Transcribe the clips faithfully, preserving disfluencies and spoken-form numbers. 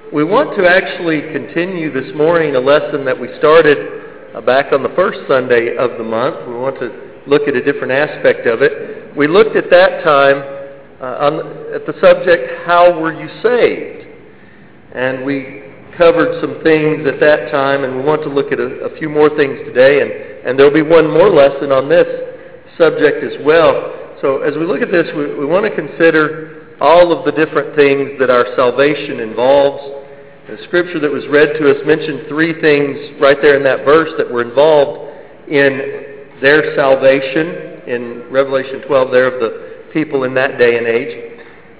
We want to actually continue this morning a lesson that we started uh, back on the first Sunday of the month. We want to look at a different aspect of it. We looked at that time uh, on, at the subject, how were you saved? And we covered some things at that time, and we want to look at a, a few more things today, and, and there'll be one more lesson on this subject as well. So as we look at this, we, we want to consider all of the different things that our salvation involves. The scripture that was read to us mentioned three things right there in that verse that were involved in their salvation in Revelation twelve there of the people in that day and age.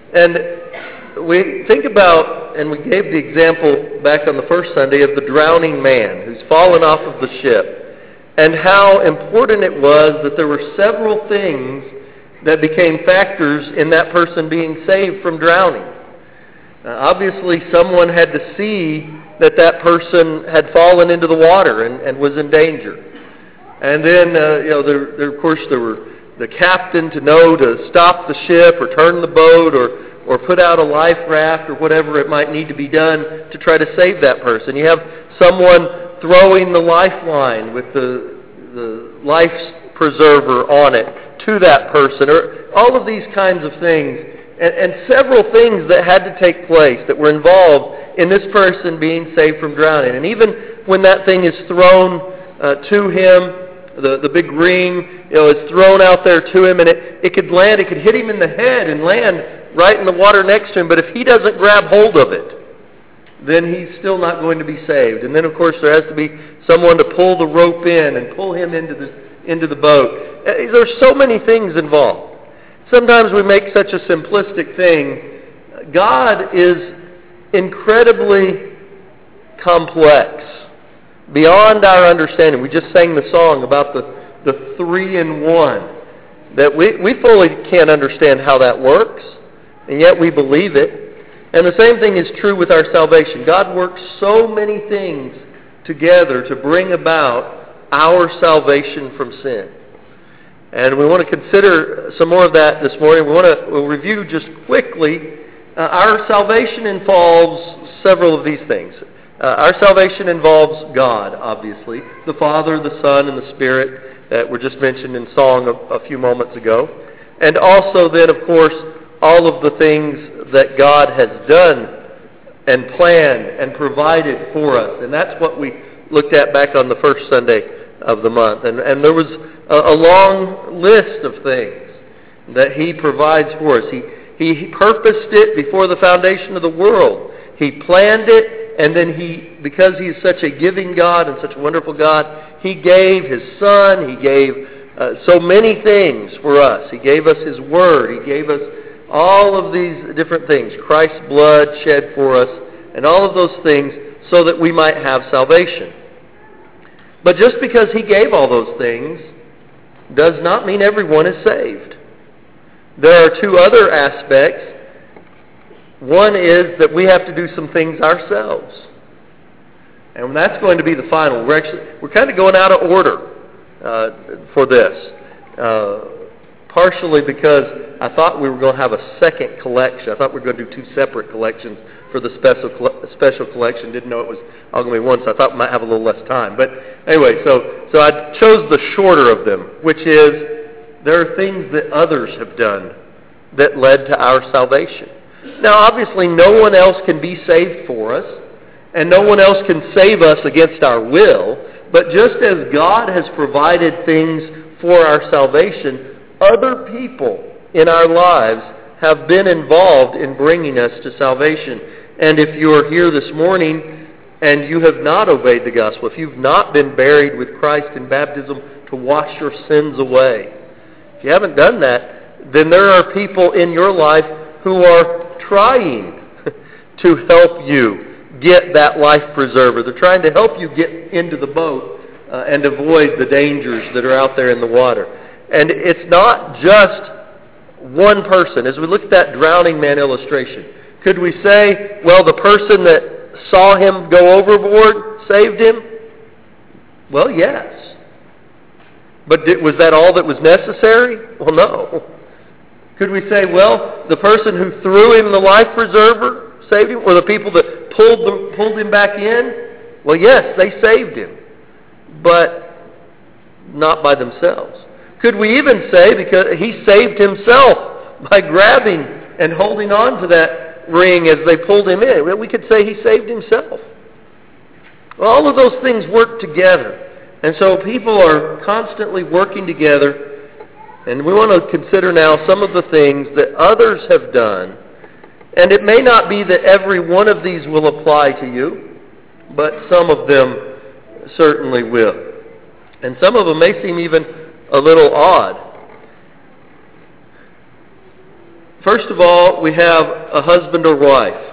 And we think about, and we gave the example back on the first Sunday of the drowning man who's fallen off of the ship, and how important it was that there were several things that became factors in that person being saved from drowning. Uh, obviously, someone had to see that that person had fallen into the water and, and was in danger. And then, uh, you know, there, there, of course, there were the captain to know to stop the ship or turn the boat or, or put out a life raft or whatever it might need to be done to try to save that person. You have someone throwing the lifeline with the, the life preserver on it to that person, or all of these kinds of things, and, and several things that had to take place that were involved in this person being saved from drowning. And even when that thing is thrown uh, to him, the, the big ring, you know, is thrown out there to him, and it, it could land, it could hit him in the head and land right in the water next to him, but if he doesn't grab hold of it, then he's still not going to be saved. And then, of course, there has to be someone to pull the rope in and pull him into the into the boat. There's so many things involved. Sometimes we make such a simplistic thing. God is incredibly complex, beyond our understanding. We just sang the song about the, the three in one, that we, we fully can't understand how that works, and yet we believe it. And the same thing is true with our salvation. God works so many things together to bring about our salvation from sin. And we want to consider some more of that this morning. We want to we'll review just quickly. Uh, our salvation involves several of these things. Uh, our salvation involves God, obviously, the Father, the Son, and the Spirit that were just mentioned in song a, a few moments ago. And also then, of course, all of the things that God has done and planned and provided for us. And that's what we looked at back on the first Sunday of the month. And, and there was a, a long list of things that He provides for us. He, he purposed it before the foundation of the world. He planned it, and then He, because He is such a giving God and such a wonderful God, He gave His Son, He gave uh, so many things for us. He gave us His Word, He gave us all of these different things, Christ's blood shed for us, and all of those things so that we might have salvation. But just because He gave all those things does not mean everyone is saved. There are two other aspects. One is that we have to do some things ourselves. And that's going to be the final. We're actually we're kind of going out of order uh, for this. Uh, partially because I thought we were going to have a second collection. I thought we were going to do two separate collections for the special special collection. Didn't know it was all going to be one, so I thought we might have a little less time. But anyway, so so I chose the shorter of them, which is there are things that others have done that led to our salvation. Now, obviously, no one else can be saved for us, and no one else can save us against our will, but just as God has provided things for our salvation, other people in our lives have been involved in bringing us to salvation. And if you are here this morning and you have not obeyed the gospel, if you've not been buried with Christ in baptism to wash your sins away, if you haven't done that, then there are people in your life who are trying to help you get that life preserver. They're trying to help you get into the boat uh, and avoid the dangers that are out there in the water. And it's not just one person. As we look at that drowning man illustration, could we say, well, the person that saw him go overboard saved him? Well, yes. But did, was that all that was necessary? Well, no. Could we say, well, the person who threw him the life preserver saved him? Or the people that pulled them, pulled him back in? Well, yes, they saved him, but not by themselves. Could we even say because he saved himself by grabbing and holding on to that ring as they pulled him in? We could say he saved himself. All of those things work together. And so people are constantly working together. And we want to consider now some of the things that others have done. And it may not be that every one of these will apply to you, but some of them certainly will. And some of them may seem even a little odd. First of all, we have a husband or wife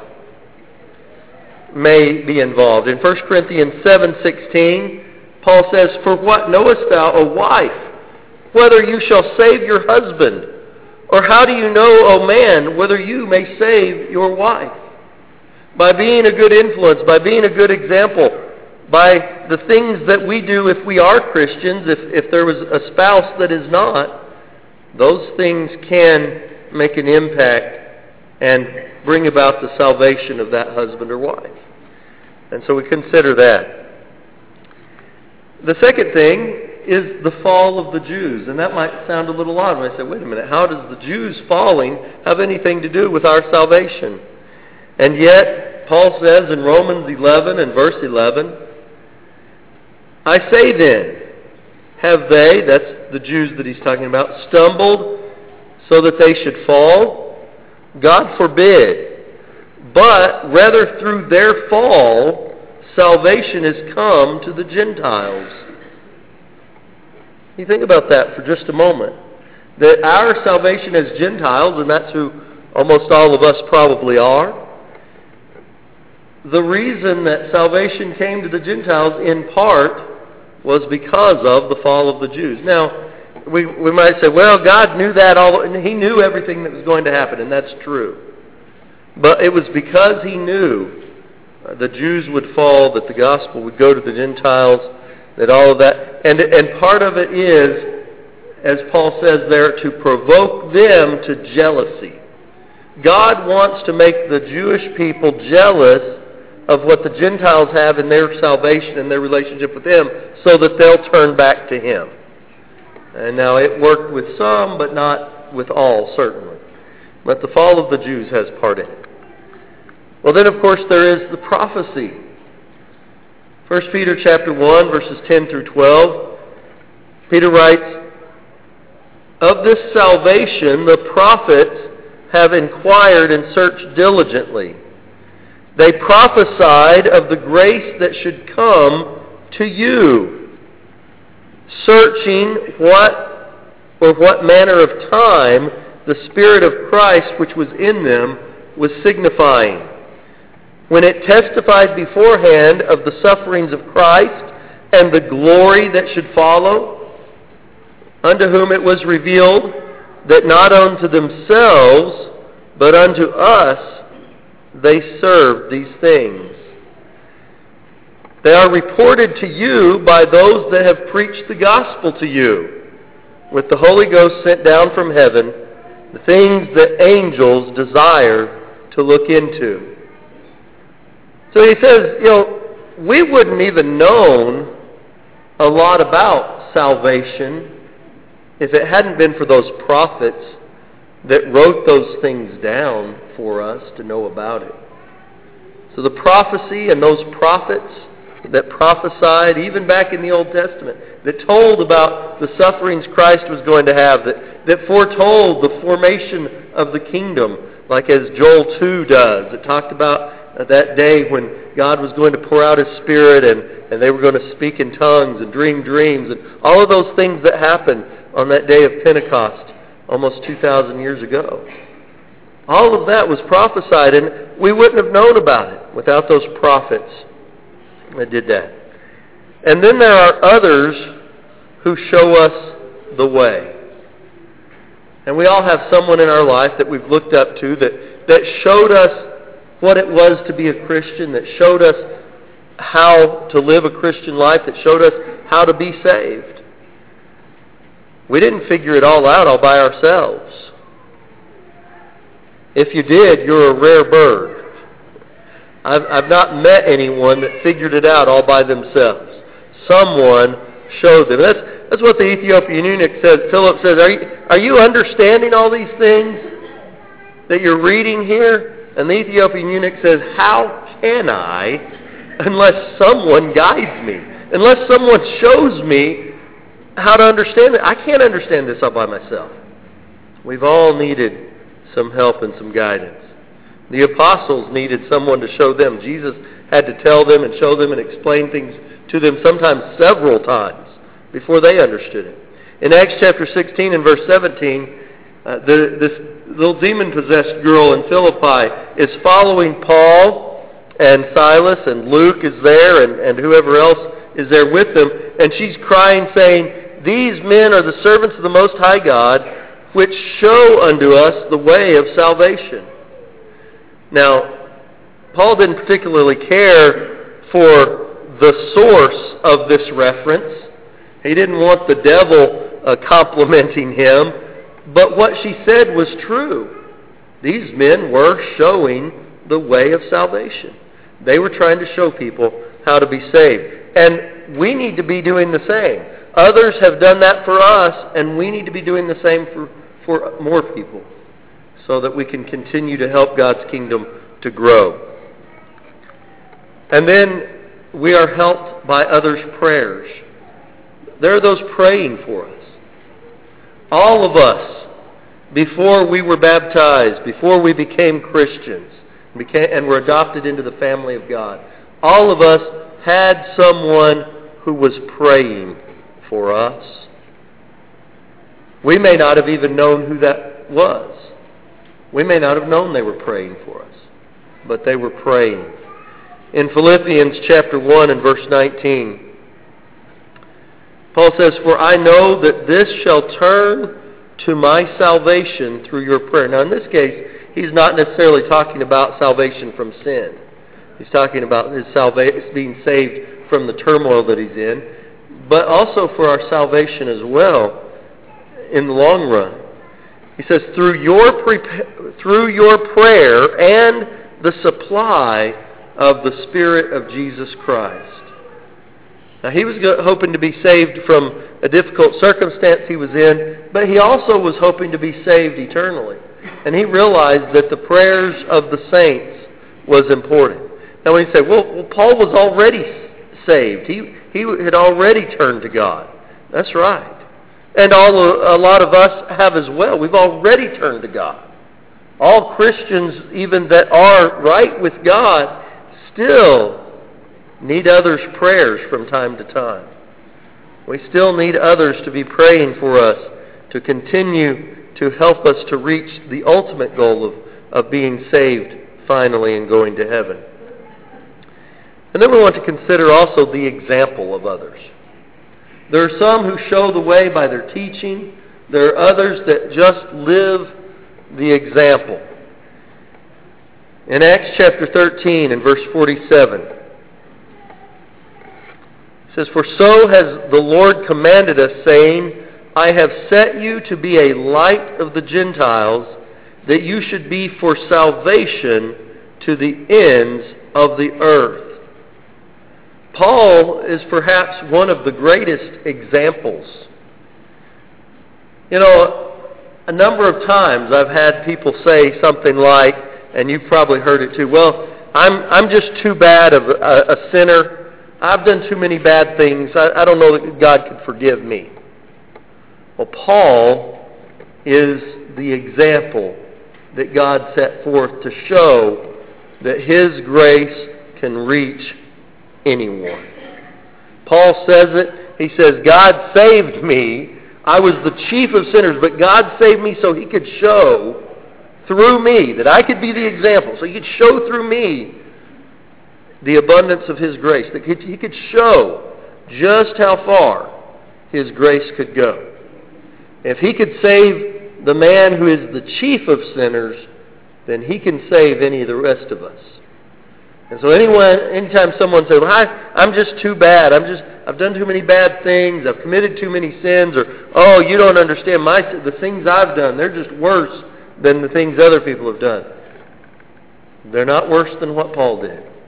may be involved. In First Corinthians seven sixteen, Paul says, "For what knowest thou, O wife, whether you shall save your husband? Or how do you know, O man, whether you may save your wife?" By being a good influence, by being a good example, by the things that we do if we are Christians, if, if there was a spouse that is not, those things can make an impact and bring about the salvation of that husband or wife. And so we consider that. The second thing is the fall of the Jews. And that might sound a little odd when I say, wait a minute, how does the Jews falling have anything to do with our salvation? And yet, Paul says in Romans eleven and verse eleven, "I say then, have they," that's the Jews that he's talking about, "stumbled so that they should fall? God forbid. But rather through their fall, salvation has come to the Gentiles." You think about that for just a moment. That our salvation as Gentiles, and that's who almost all of us probably are, the reason that salvation came to the Gentiles in part was because of the fall of the Jews. Now, we we might say, well, God knew that all, and He knew everything that was going to happen, and that's true. But it was because He knew the Jews would fall, that the gospel would go to the Gentiles, that all of that, and and part of it is, as Paul says there, to provoke them to jealousy. God wants to make the Jewish people jealous of what the Gentiles have in their salvation and their relationship with Him, so that they'll turn back to Him. And now it worked with some, but not with all, certainly. But the fall of the Jews has part in it. Well, then, of course, there is the prophecy. First Peter chapter one, verses ten through twelve, Peter writes, "Of this salvation the prophets have inquired and searched diligently. They prophesied of the grace that should come to you, searching what or what manner of time the Spirit of Christ which was in them was signifying, when it testified beforehand of the sufferings of Christ and the glory that should follow, unto whom it was revealed that not unto themselves, but unto us they served these things. They are reported to you by those that have preached the gospel to you, with the Holy Ghost sent down from heaven, the things that angels desire to look into." So he says, you know, we wouldn't even known a lot about salvation if it hadn't been for those prophets that wrote those things down for us to know about it. So the prophecy and those prophets that prophesied, even back in the Old Testament, that told about the sufferings Christ was going to have, that, that foretold the formation of the kingdom, like as Joel two does. It talked about uh, that day when God was going to pour out His Spirit, and, and they were going to speak in tongues and dream dreams, and all of those things that happened on that day of Pentecost almost two thousand years ago. All of that was prophesied, and we wouldn't have known about it without those prophets that did that. And then there are others who show us the way. And we all have someone in our life that we've looked up to that, that showed us what it was to be a Christian, that showed us how to live a Christian life, that showed us how to be saved. We didn't figure it all out all by ourselves. If you did, you're a rare bird. I've, I've not met anyone that figured it out all by themselves. Someone showed them. That's, that's what the Ethiopian eunuch said. Philip says, are you, are you understanding all these things that you're reading here? And the Ethiopian eunuch says, how can I unless someone guides me? Unless someone shows me how to understand it. I can't understand this all by myself. We've all needed some help and some guidance. The apostles needed someone to show them. Jesus had to tell them and show them and explain things to them sometimes several times before they understood it. In Acts chapter sixteen and verse seventeen, uh, the, this little demon-possessed girl in Philippi is following Paul and Silas, and Luke is there, and, and whoever else is there with them, and she's crying, saying, "These men are the servants of the Most High God, which show unto us the way of salvation." Now, Paul didn't particularly care for the source of this reference. He didn't want the devil uh, complimenting him, but what she said was true. These men were showing the way of salvation. They were trying to show people how to be saved. And we need to be doing the same. Others have done that for us, and we need to be doing the same for, for more people so that we can continue to help God's kingdom to grow. And then we are helped by others' prayers. There are those praying for us. All of us, before we were baptized, before we became Christians, became, and were adopted into the family of God, all of us had someone who was praying for us. We may not have even known who that was. We may not have known they were praying for us, but they were praying. In Philippians chapter one and verse nineteen, Paul says, "For I know that this shall turn to my salvation through your prayer." Now in this case, he's not necessarily talking about salvation from sin. He's talking about his salvation, being saved from the turmoil that he's in, but also for our salvation as well in the long run. He says, through your pre- through your prayer and the supply of the Spirit of Jesus Christ. Now, he was hoping to be saved from a difficult circumstance he was in, but he also was hoping to be saved eternally. And he realized that the prayers of the saints was important. Now, when you say, well, well Paul was already saved. He, he had already turned to God. That's right. And all a lot of us have as well. We've already turned to God. All Christians, even that are right with God, still need others' prayers from time to time. We still need others to be praying for us to continue to help us to reach the ultimate goal of, of being saved finally and going to heaven. And then we want to consider also the example of others. There are some who show the way by their teaching. There are others that just live the example. In Acts chapter thirteen and verse forty-seven, it says, "For so has the Lord commanded us, saying, I have set you to be a light of the Gentiles, that you should be for salvation to the ends of the earth." Paul is perhaps one of the greatest examples. You know, a number of times I've had people say something like, and you've probably heard it too, well, I'm I'm just too bad of a, a sinner. I've done too many bad things. I, I don't know that God could forgive me. Well, Paul is the example that God set forth to show that His grace can reach anyone. Paul says it. He says, God saved me. I was the chief of sinners, but God saved me so He could show through me, that I could be the example, so He could show through me the abundance of His grace, that He could show just how far His grace could go. If He could save the man who is the chief of sinners, then He can save any of the rest of us. And so anyone, anytime someone says, well, I, I'm just too bad, I'm just, I've done too many bad things, I've committed too many sins, or, oh, you don't understand, my the things I've done, they're just worse than the things other people have done. They're not worse than what Paul did.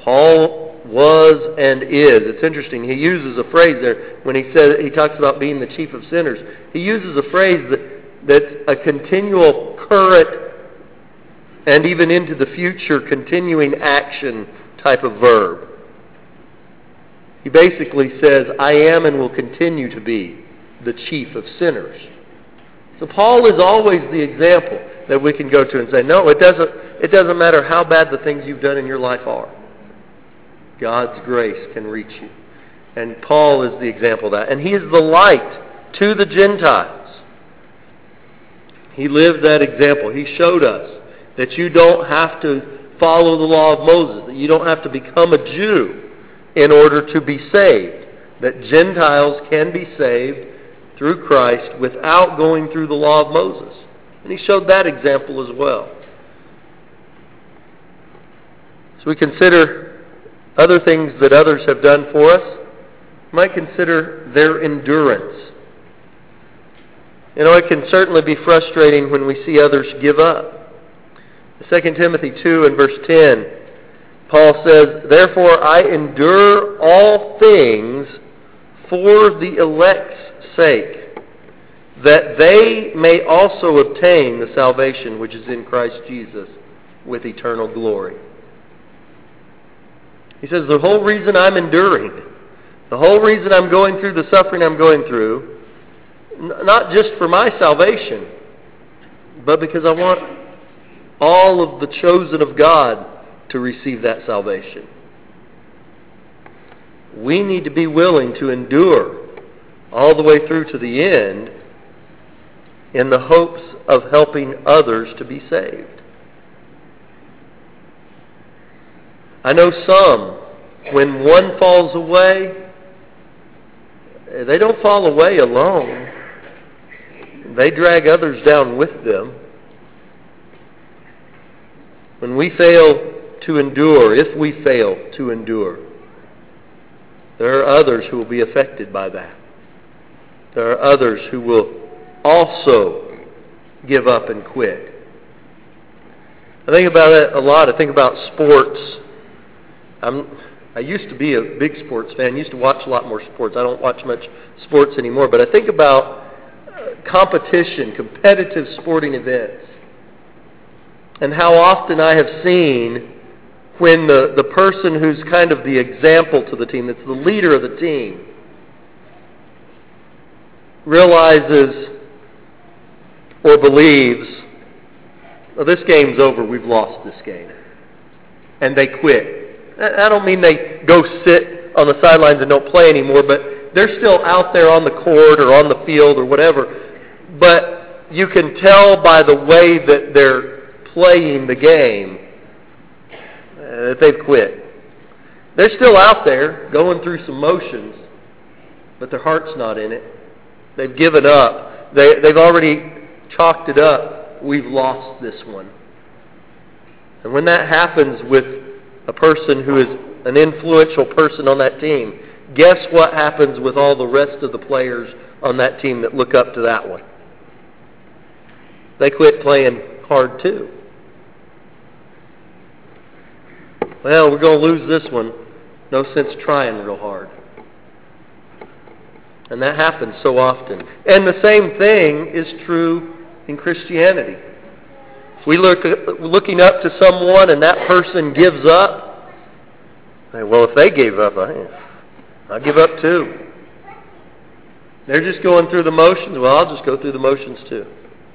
Paul was and is. It's interesting. He uses a phrase there when he says he talks about being the chief of sinners. He uses a phrase that that's a continual, current, and even into the future, continuing action type of verb. He basically says, I am and will continue to be the chief of sinners. So Paul is always the example that we can go to and say, no, it doesn't, it doesn't matter how bad the things you've done in your life are. God's grace can reach you. And Paul is the example of that. And he is the light to the Gentiles. He lived that example. He showed us that you don't have to follow the law of Moses, that you don't have to become a Jew in order to be saved, that Gentiles can be saved through Christ without going through the law of Moses. And he showed that example as well. So we consider other things that others have done for us. We might consider their endurance. You know, it can certainly be frustrating when we see others give up. Second Timothy two and verse ten, Paul says, Therefore I endure all things for the elect's sake, that they may also obtain the salvation which is in Christ Jesus with eternal glory. He says, the whole reason I'm enduring, the whole reason I'm going through the suffering I'm going through, n- not just for my salvation, but because I want all of the chosen of God to receive that salvation. We need to be willing to endure all the way through to the end in the hopes of helping others to be saved. I know some, when one falls away, they don't fall away alone. They drag others down with them. When we fail to endure, if we fail to endure, there are others who will be affected by that. There are others who will also give up and quit. I think about it a lot. I think about sports. I'm, I used to be a big sports fan. I used to watch a lot more sports. I don't watch much sports anymore. But I think about competition, competitive sporting events, and how often I have seen when the, the person who's kind of the example to the team, that's the leader of the team, realizes or believes, well, this game's over, we've lost this game. And they quit. I don't mean they go sit on the sidelines and don't play anymore, but they're still out there on the court or on the field or whatever. But you can tell by the way that they're playing the game uh, that they've quit. They're still out there going through some motions, but their heart's not in it. They've given up. They, they've already chalked it up. We've lost this one. And when that happens with a person who is an influential person on that team, guess what happens with all the rest of the players on that team that look up to that one? They quit playing hard too. Well, we're going to lose this one. No sense trying real hard. And that happens so often. And the same thing is true in Christianity. If we look looking up to someone and that person gives up, say, well, if they gave up, I, I'll give up too. They're just going through the motions. Well, I'll just go through the motions too.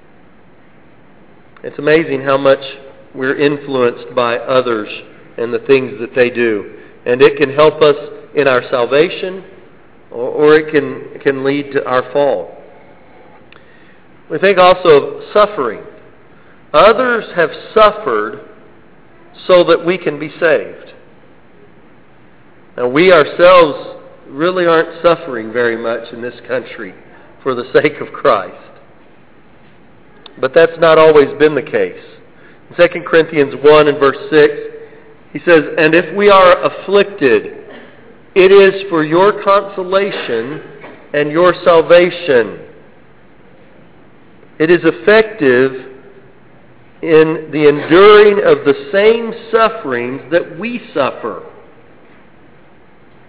It's amazing how much we're influenced by others and the things that they do. And it can help us in our salvation, or, or it can, can lead to our fall. We think also of suffering. Others have suffered so that we can be saved. Now, we ourselves really aren't suffering very much in this country for the sake of Christ. But that's not always been the case. In Second Corinthians one and verse six, he says, And if we are afflicted, it is for your consolation and your salvation. It is effective in the enduring of the same sufferings that we suffer.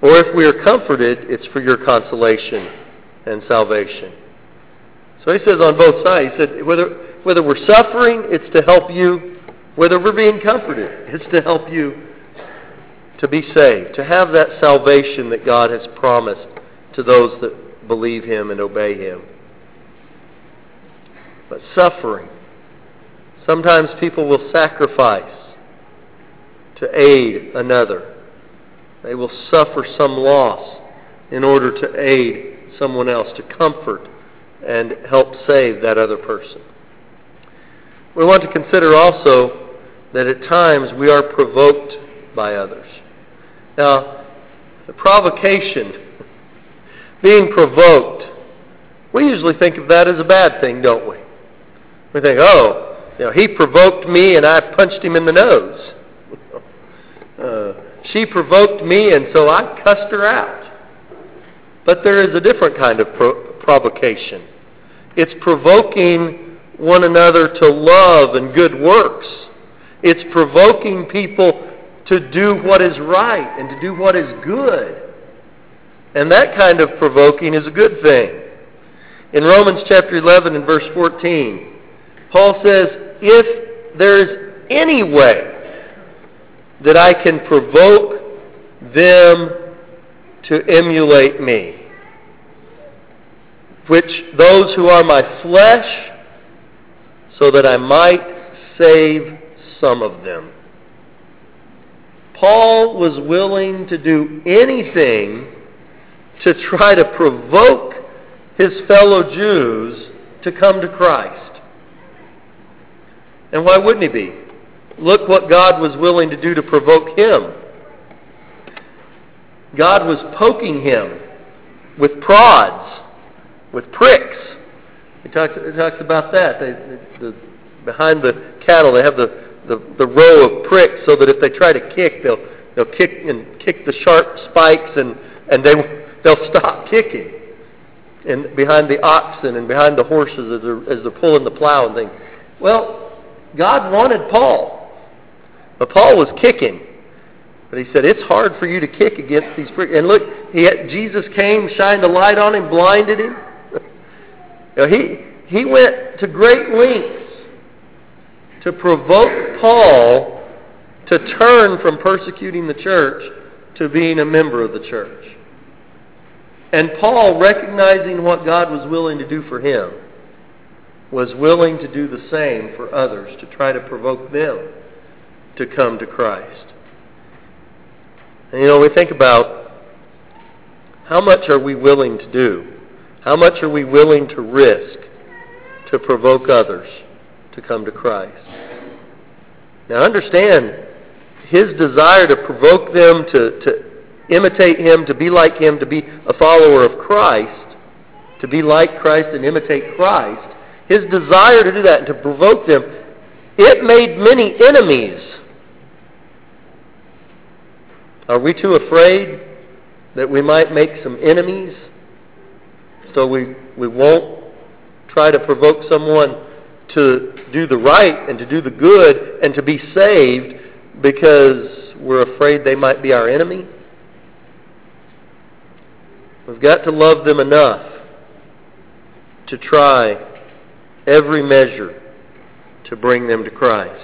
Or if we are comforted, it's for your consolation and salvation. So he says on both sides, he said, whether, whether we're suffering, it's to help you. Whether we're being comforted, it's to help you to be saved, to have that salvation that God has promised to those that believe Him and obey Him. But suffering, sometimes people will sacrifice to aid another. They will suffer some loss in order to aid someone else, to comfort and help save that other person. We want to consider also that at times we are provoked by others. Now, the provocation, being provoked, we usually think of that as a bad thing, don't we? We think, oh, you know, he provoked me and I punched him in the nose. uh, she provoked me and so I cussed her out. But there is a different kind of pro- provocation. It's provoking one another to love and good works. It's provoking people to do what is right and to do what is good. And that kind of provoking is a good thing. In Romans chapter eleven and verse fourteen, Paul says, if there's any way that I can provoke them to emulate me, which those who are my flesh, so that I might save some of them. Paul was willing to do anything to try to provoke his fellow Jews to come to Christ. And why wouldn't he be? Look what God was willing to do to provoke him. God was poking him with prods, with pricks. He talks, he talks about that. They, the, the, behind the cattle, they have the, the, the row of pricks so that if they try to kick, they'll they'll kick and kick the sharp spikes and, and they they'll stop kicking. And behind the oxen and behind the horses as they're, as they're pulling the plow and things. Well, God wanted Paul, but Paul was kicking. But he said, it's hard for you to kick against these pricks. And look, he had, Jesus came, shined a light on him, blinded him. You know, he, he went to great lengths to provoke Paul to turn from persecuting the church to being a member of the church. And Paul, recognizing what God was willing to do for him, was willing to do the same for others, to try to provoke them to come to Christ. And you know, we think about how much are we willing to do? How much are we willing to risk to provoke others to come to Christ? Now understand, his desire to provoke them to, to imitate him, to be like him, to be a follower of Christ, to be like Christ and imitate Christ, his desire to do that and to provoke them, it made many enemies. Are we too afraid that we might make some enemies so we, we won't try to provoke someone to do the right and to do the good and to be saved because we're afraid they might be our enemy? We've got to love them enough to try every measure to bring them to Christ.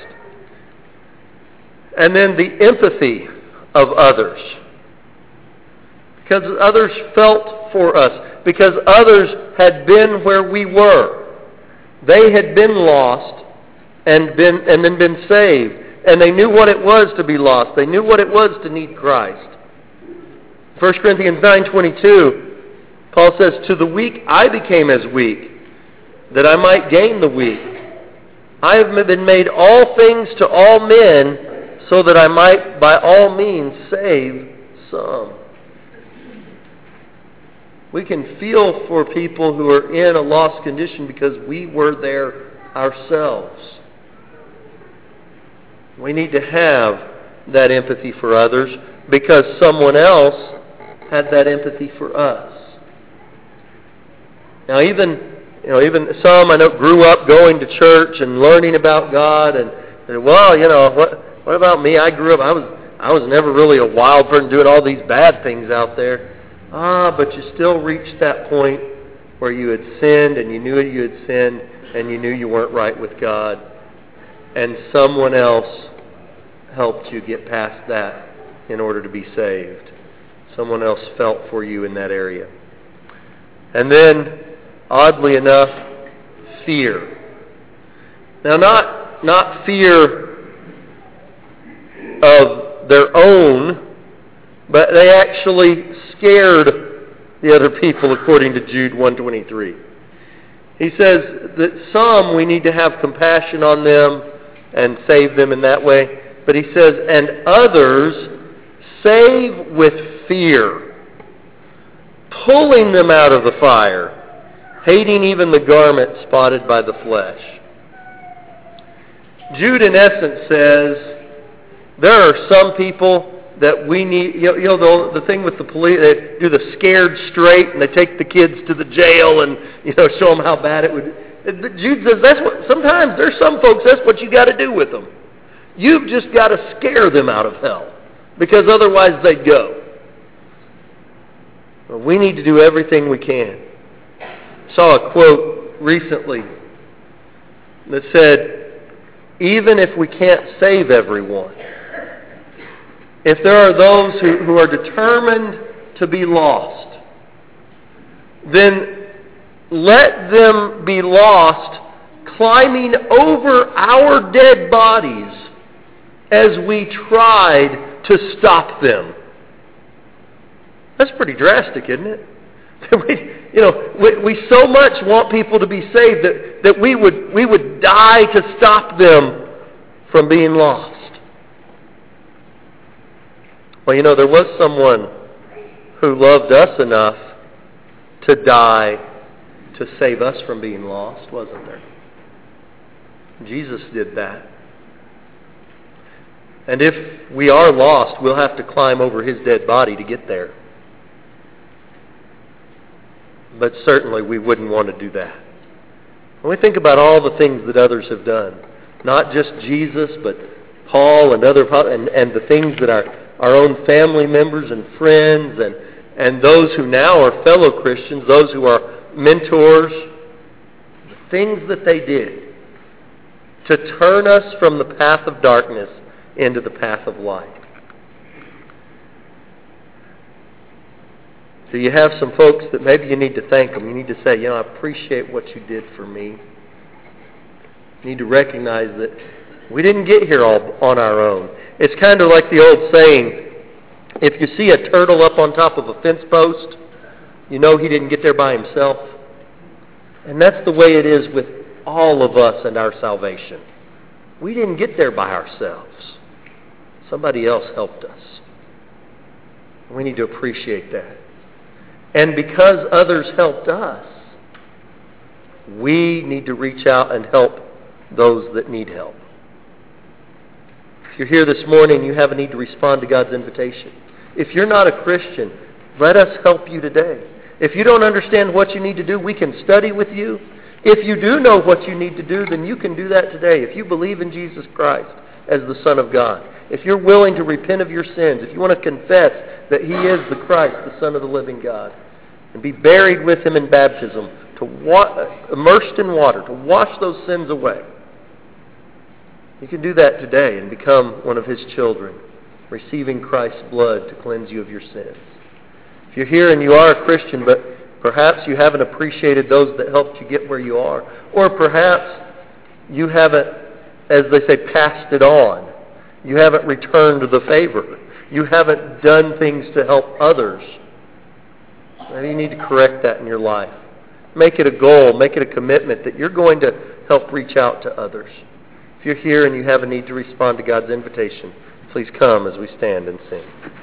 And then the empathy of others. Because others felt for us. Because others had been where we were. They had been lost and been and then been saved. And they knew what it was to be lost. They knew what it was to need Christ. First Corinthians nine twenty-two, Paul says, to the weak I became as weak, that I might gain the weak. I have been made all things to all men, so that I might by all means save some. We can feel for people who are in a lost condition because we were there ourselves. We need to have that empathy for others because someone else had that empathy for us. Now even you know, even some I know grew up going to church and learning about God and, and well, you know, what what about me? I grew up I was I was never really a wild person doing all these bad things out there. Ah, but you still reached that point where you had sinned and you knew you had sinned and you knew you weren't right with God. And someone else helped you get past that in order to be saved. Someone else felt for you in that area. And then, oddly enough, fear. Now, not, not fear of their own, but they actually scared the other people, according to Jude one twenty-three. He says that some we need to have compassion on them and save them in that way. But he says, and others save with fear, pulling them out of the fire, hating even the garment spotted by the flesh. Jude, in essence, says there are some people that we need, you know, you know the, the thing with the police, they do the scared straight and they take the kids to the jail and, you know, show them how bad it would. Jude says that's what, sometimes there's some folks, that's what you got to do with them. You've just got to scare them out of hell, because otherwise they'd go. Well, we need to do everything we can. I saw a quote recently that said, even if we can't save everyone, if there are those who, who are determined to be lost, then let them be lost climbing over our dead bodies as we tried to stop them. That's pretty drastic, isn't it? we, you know, we, we so much want people to be saved that, that we would we would die to stop them from being lost. Well, you know, there was someone who loved us enough to die to save us from being lost, wasn't there? Jesus did that. And if we are lost, we'll have to climb over his dead body to get there. But certainly we wouldn't want to do that. When we think about all the things that others have done, not just Jesus, but Paul and other and, and the things that our, our own family members and friends and, and those who now are fellow Christians, those who are mentors, the things that they did to turn us from the path of darkness into the path of light. So you have some folks that maybe you need to thank them. You need to say, you know, I appreciate what you did for me. You need to recognize that we didn't get here all on our own. It's kind of like the old saying, if you see a turtle up on top of a fence post, you know he didn't get there by himself. And that's the way it is with all of us and our salvation. We didn't get there by ourselves. Somebody else helped us. We need to appreciate that. And because others helped us, we need to reach out and help those that need help. If you're here this morning, you have a need to respond to God's invitation. If you're not a Christian, let us help you today. If you don't understand what you need to do, we can study with you. If you do know what you need to do, then you can do that today. If you believe in Jesus Christ as the Son of God, if you're willing to repent of your sins, if you want to confess that he is the Christ, the Son of the living God, and be buried with him in baptism, to wa- immersed in water, to wash those sins away, you can do that today and become one of his children, receiving Christ's blood to cleanse you of your sins. If you're here and you are a Christian, but perhaps you haven't appreciated those that helped you get where you are, or perhaps you haven't, as they say, passed it on. You haven't returned the favor. You haven't done things to help others. Maybe you need to correct that in your life. Make it a goal. Make it a commitment that you're going to help reach out to others. If you're here and you have a need to respond to God's invitation, please come as we stand and sing.